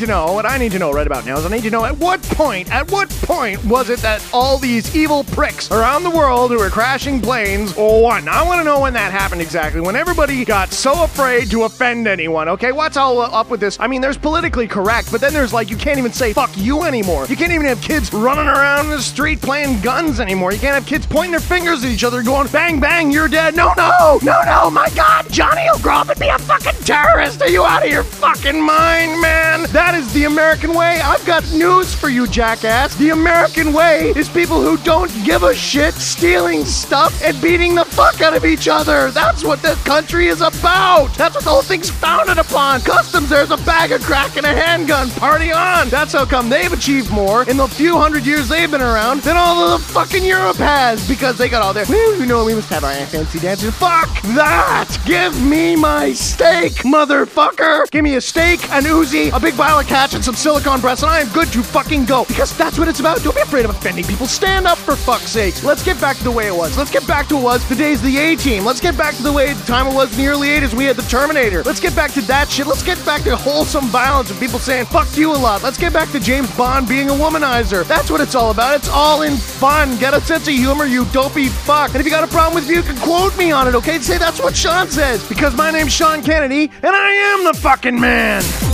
know, what I need to know right about now is I need to know at what point was it that all these evil pricks around the world who were crashing planes won? I want to know when that happened exactly, when everybody got so afraid to offend anyone, okay? What's all up with this? I mean, there's politically correct, but then there's like, you can't even say fuck you anymore. You can't even have kids running around in the street playing guns anymore. You can't have kids pointing their fingers at each other going, bang, bang, you're dead. No, my God, Johnny will grow up and be a fucking terrorist. Are you out of your fucking mind, man? That is the American way. I've got news for you, jackass. The American way is people who don't give a shit stealing stuff and beating the fuck out of each other. That's what this country is about. That's what the whole thing's founded upon. Customs, there's a bag of crack and a handgun. Party on. That's how come they've achieved more in the few hundred years they've been around than all of the fucking Europe has, because they got all their, you know, we must have our fancy dances. Fuck that. Give me my steak, motherfucker. Give me a steak, an Uzi, a big vial of catch, and some silicone breasts, and I am good to fucking go. Because that's what it's about. Don't be afraid of offending people. Stand up, for fuck's sake. Let's get back to the way it was. Let's get back to what was the days of the A-Team. Let's get back to the way the time it was in the early 80s when we had the Terminator. Let's get back to that shit. Let's get back to wholesome violence and people saying fuck you a lot. Let's get back to James Bond being a womanizer. That's what it's all about. It's all in fun. Get a sense of humor, you dopey fuck. And if you got a problem with me, you can quote me on it, okay? Say that's what Sean says. Because my name's Sean Kennedy, and I am the fucking man.